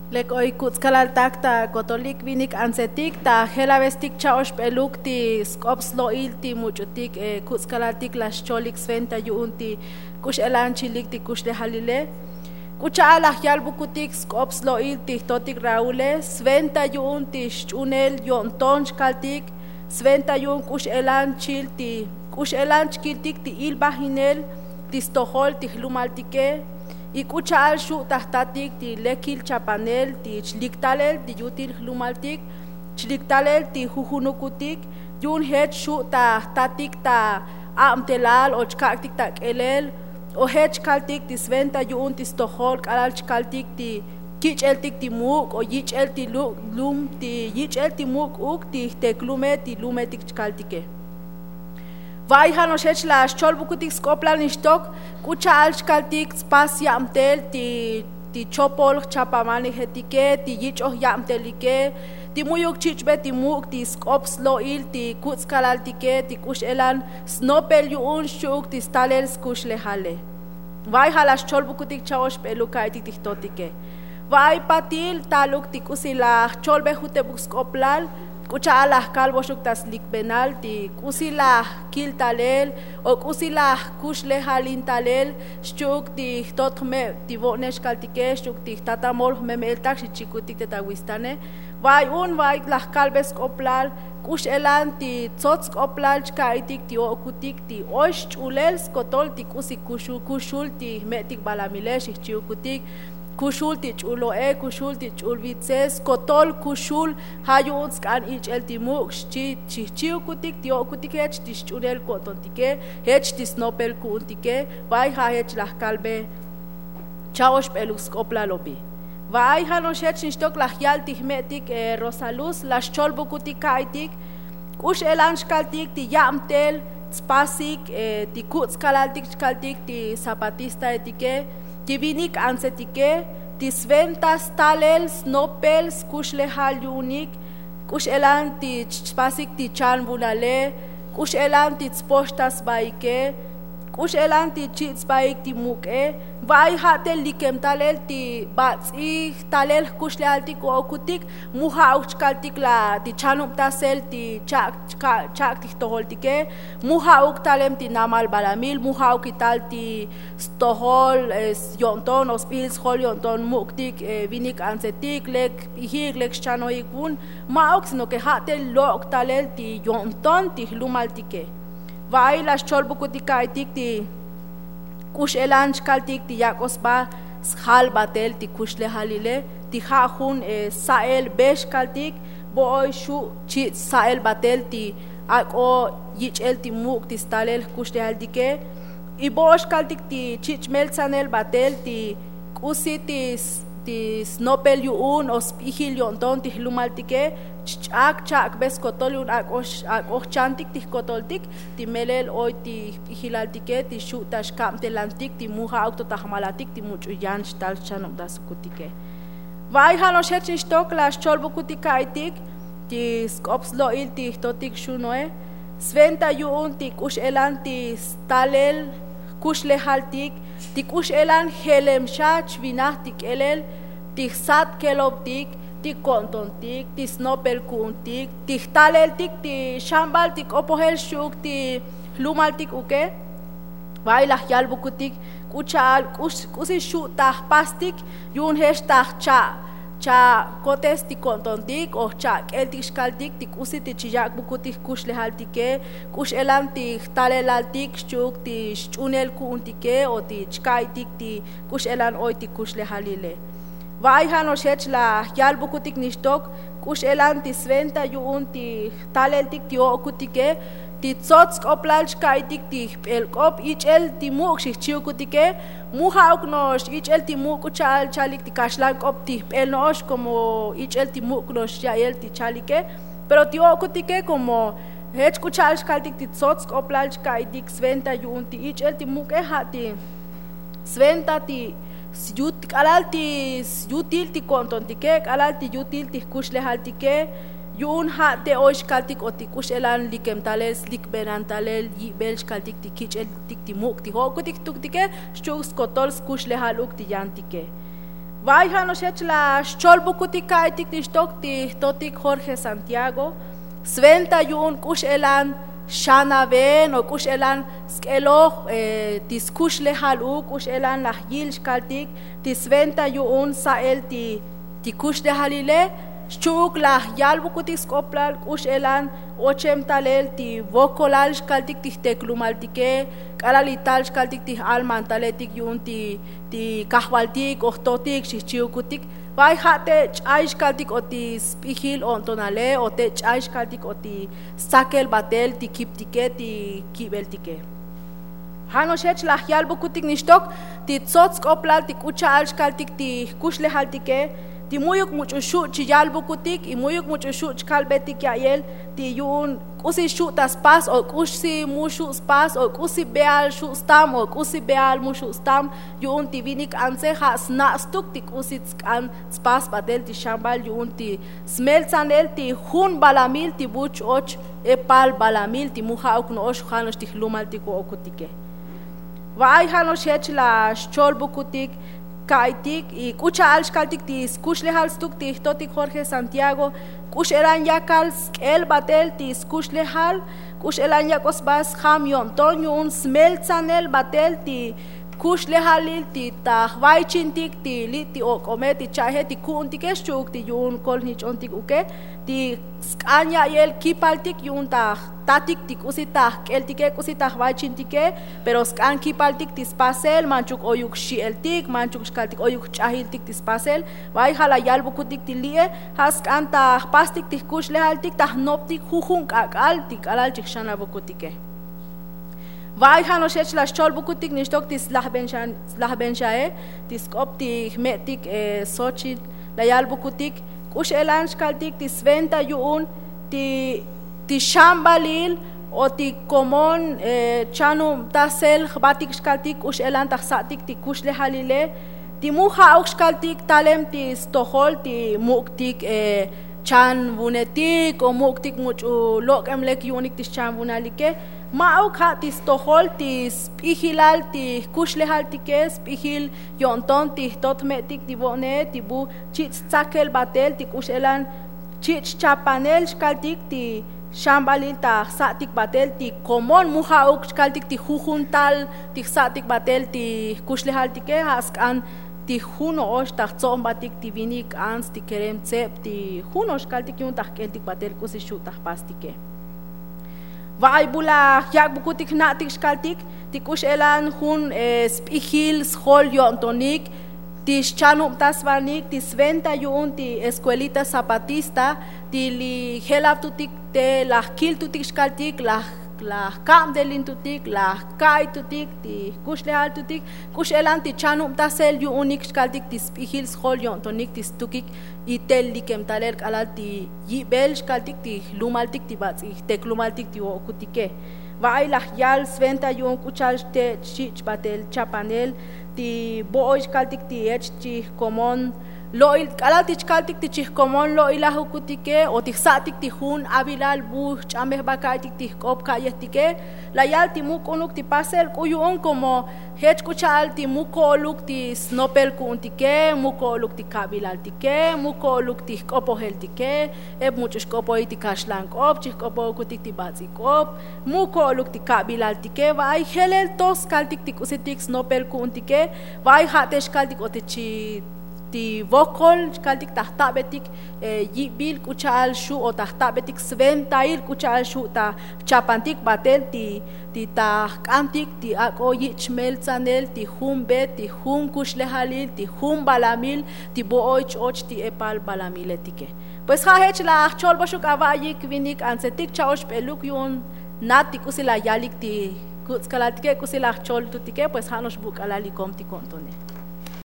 Lek oi kutzkalaltak ta kotolik vinik ansetik ta helavestik chaosh peluk ti skops loil ti muchutik kutzkalaltik las cholik sventa yuunti kush elanchilik ti kush lehalile kucha la hyal bukutik skops loil ti totik raule sventa yuunti shunel yonton kaltik sventa yun kush elanchil ti kush elanchkiltik ti ilbahinel ti stohol ti hlumaltike y kucha al shu tahtatik ti lekil chapanel ti chliktalel ti yutil hlumaltik chliktalel ti jujunukutik yun het shu tahtatik ta amtelal o chkaktik ta kelel o het kaltik ti sventa yun ti stohol kalal chkaltik ti kicheltik ti muk o yichel ti lum ti yichel ti muk uk ti teklume ti lumetik chkaltike Vaihan oshech la cholbukutik skoplan ishtok kucha alchkaltik spas yamtel ti chopol chapamani hetike ti yichoh yamtelike ti muyuk chichbe ti muk ti skops loil ti kutzkalaltike ti kush elan snopel yuun shuk ti stalel skush lehale Vaihan la cholbukutik chaosh peluka ti tihtotike Vai patil taluk ti kusila cholbe hutebuk skoplal kucha alah kalbo shuk tas likbenal ti kusila kiltalel o kusila kushle halintalel shuk ti totme ti vonesh kaltike shuk ti tatamol memeltak shichikutik tetawistane vai lah kalbes koplal kush elan ti tsots koplal chkaitik ti okutik ti osh chulel skotol ti kusi kushul ti metik balamilesh chiukutik kushul ti chulo kushul ti chulvitses kotol kushul hayuts kan ichel ti mux chi kutik ti okutik hech ti chunel kotontike hech ti snopel kuntike vai ha hech la kalbe chaosh pelus kopla lobi vai ha no hech nistok la yal ti metik rosaluz la cholbukutik kaitik kush elanch kaltik ti yamtel spasik ti kuts kalaltik kaltik ti zapatista etike Tivinik ansetike, tisventas talel, snopel, kush lehal yunik, kush elan ti spasik ti chan bulale, kush elan ti postas baike, kush elan ti chits baik ti muke, vai hatel likem talel ti batsi talel kush lehal ti kuokutik, muha kaltik la ti chanuk tasel ti chak ti toholtike, muha talem ti namal balamil, muha tal ti stohol yonton ospils hol yonton muktik vinik ansetik lek ihig lek chanoikun, mauk sino que hatel lok talel ti yonton ti hlumaltike. Vai las cholbukutika itik ti kush elanch kaltik ti yakos ba shal batel ti kush lehalile ti hajun sael besh kaltik boy shu chi sael batel ti ako yichel ti muk ti stalel kush lehaldike i bosh kaltik ti chichmel sanel batel ti kusi ti snopel yuun os ihil yonton ti hlumaltike chak bes kotolun ak chantik ti kotoltik ti melel oy ti hilaltike ti shutash kamtelantik ti muha auto tahmalatik ti muchu yanch tal chanok dasukutike vai hanos hechishtok las cholbukutika itik ti skops loil ti totik shunoe sventa yuun ti kush elan ti stalel kush lehaltik ti kush elan helem shach vinahtik elel ti sat keloptik ti kontontik, ti snopel kuntik, ti taleltik, ti shambaltik, opohel shuk, ti hlumaltik uke, bailah yalbukutik, kuchal, kusi shuk tah pastik, yun hesh tah cha kotes ti kontontik, o cha keltik shkaltik, ti kusi ti chiyak bukutik kush lehaltike, kush elan ti talelaltik shuk, ti shunel kuntike, o ti chkaitik, ti kush elan oy ti kush lehalile. Vai hanos hech la yalbukutik nishtok kush elan ti sventa yuun ti taleltik ti okutike ti tsots koplal chkaitik ti pelkop ichel ti muk shikchiukutike muhauk nos ichel ti muk chal chalik ti kashlan kop ti pelnosh como ichel ti muk nos yael ti chalike pero ti okutike como hech kuchal chkaltik ti tsots koplal chkaitik sventa yuun ti ichel ti muk hati sventa ti Alalti yutil ti kontontike, alalti yutil ti kush lehaltike, yun ha te oish kaltik o ti kush elan likem talel, slik benan talel, belsh kaltik ti kich el tik ti muk ti hoku tik tuktike, shuk skotol kush lehaluk ti yantike. Vaya no shech la cholbukutika itik nishtok ti totik Jorge Santiago. Sventa yun kush elan shana ben o kush elan skelo tiskush lehalu kush elan la yil shkaltik ti sventa yun sael ti kush de halile shuk la yalbukutik skoplal kush elan ochem talel ti vokolal shkaltik ti teklumaltike kalalital shkaltik ti almantaletik yun ti kahwaltik ohtotik shichiukutik vai hate chaish kaltik oti spihil ontonale o te chaish kaltik oti sakel batel ti kiptike ti kibeltike hano shech la yalbukutik nishtok ti tsots koplal ti kucha alsh kaltik ti kushle haltike ti muyuk mucho shu chi yalbukutik y muyuk mucho shu kalbetik yael ti yun kusi shu tas pas o kusi mushu spas o kusi beal shu stam o kusi beal mushu stam yun ti vinik anse has nastuk ti kusi an spas batel ti shambal yun ti smeltsanel ti hun balamil ti buch och epal balamil ti muha ok no osh hanos ti hlumal ti ko okutike vai hanos hech la cholbukutik kaitik y kucha alshkaltik ti skushle halstuk ti totik Jorge Santiago kush eran yakal el batel ti skushle hal kush eran yakos bas ham yon tonyun smeltsanel batel ti kush lehalil ti tahwaichintik ti li ti okome ti chahe ti kuntike shuk ti yun kol nichontik uke ti skanya yel kipaltik yun tatik ti kusitah keltike kusitah waichintike pero skan kipaltik ti spasel manchuk oyuk shieltik manchuk shkaltik oyuk chahiltik ti spasel vai hala yalbukutik ti lie haskan tah pastik ti kush lehaltik tah noptik hujun kakal ti kalal chikshana bukutike vai hano shech la cholbukutik nishtok tis lahbenshae tis kop ti metik sochi la yalbukutik kush elan shkaltik tis venta yun ti shambalil o ti komon chanu tasel batik shkaltik kush elan tahsatik ti kush lehalile ti muha ok shkaltik talem ti stohol ti muktik chan vunetik o muktik muchu lokemlek yunik tis chan vunalike Ma'u ka tis tohol tis pihilal ti kushlehal tikes pihil yonton ti totmetik ti bone ti bu chits tsakel batel ti kushelan chits chapanel shkaltik ti shambalil ta satik batel ti komon muhauk shkaltik ti jujuntal ti satik batel ti kushlehal tike haskan ti juno osh tahtzon batik ti vinik ans ti kerem tsep ti juno shkaltik yun tahkeltik batel kusishu tahpastike vai bula yak bukutik natik shkaltik ti kush elan hun spihil schol yontonik ti chanum tasvanik ti sventa yun ti escuelita zapatista ti li helap tutik te la kil tutik shkaltik la kam delin tutik la kai tutik ti kush lehal tutik kush elan ti chanum tasel yunik shkaltik ti spihil schol yontonik ti stukik itel likem taler kalal ti yibel shkaltik ti lumaltik ti batsi te klumaltik ti okutike vai la yal sventa yun kuchal te chich batel chapanel ti boy shkaltik ti ech chi komon loil kalal ti shkaltik ti chih komon loila hukutike o ti satik ti hun abilal bu chameh bakaitik ti kop kayetike la yal ti mukunuk ti pasel kuyun como hech kuchal ti mukoluk ti snopel kuntike mukoluk ti kabilal tike mukoluk ti kopohel tike muchos kopoy ti kashlan kop chih kopo kutik ti batsi kop mukoluk ti kabilal tike vai helel tos kaltik ti kusitik snopel kuntike vai hatesh kaltik otichi ti vokol kaltik tahtabetik yibil kuchal shu o tahtabetik sventail kuchal shu ta chapantik batel ti ta kantik ti ako yichmel tsanel ti humbe ti hum kushlehalil ti hum balamil ti booch och ti epal balamiletike pues hahech la cholboshuk avayik vinik ansetik chaosh peluk yun nati kusila yalik ti kutskalal tike kusila chol tutike pues hanos buk alali kom ti kontone